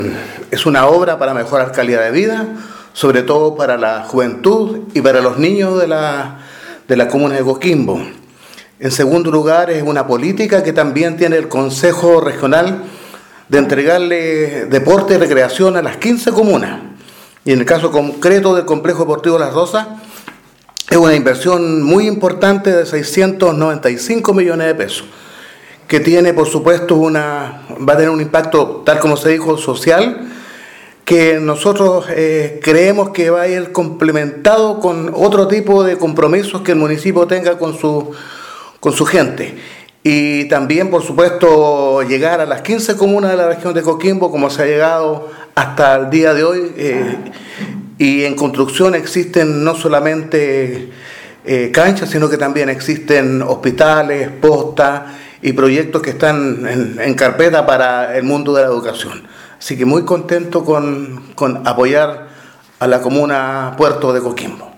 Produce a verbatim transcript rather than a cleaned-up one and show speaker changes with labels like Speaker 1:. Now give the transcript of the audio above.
Speaker 1: Es una obra para mejorar calidad de vida, sobre todo para la juventud y para los niños de la, de la comuna de Coquimbo. En segundo lugar, es una política que también tiene el Consejo Regional de entregarle deporte y recreación a las quince comunas. Y en el caso concreto del Complejo Deportivo Las Rosas, es una inversión muy importante de seiscientos noventa y cinco millones de pesos, que tiene, por supuesto, una, va a tener un impacto, tal como se dijo, social, que nosotros eh, creemos que va a ir complementado con otro tipo de compromisos que el municipio tenga con su, con su gente. Y también, por supuesto, llegar a las quince comunas de la región de Coquimbo, como se ha llegado hasta el día de hoy. Eh, y en construcción existen no solamente eh, canchas, sino que también existen hospitales, postas y proyectos que están en, en carpeta para el mundo de la educación. Así que muy contento con, con apoyar a la comuna Puerto de Coquimbo.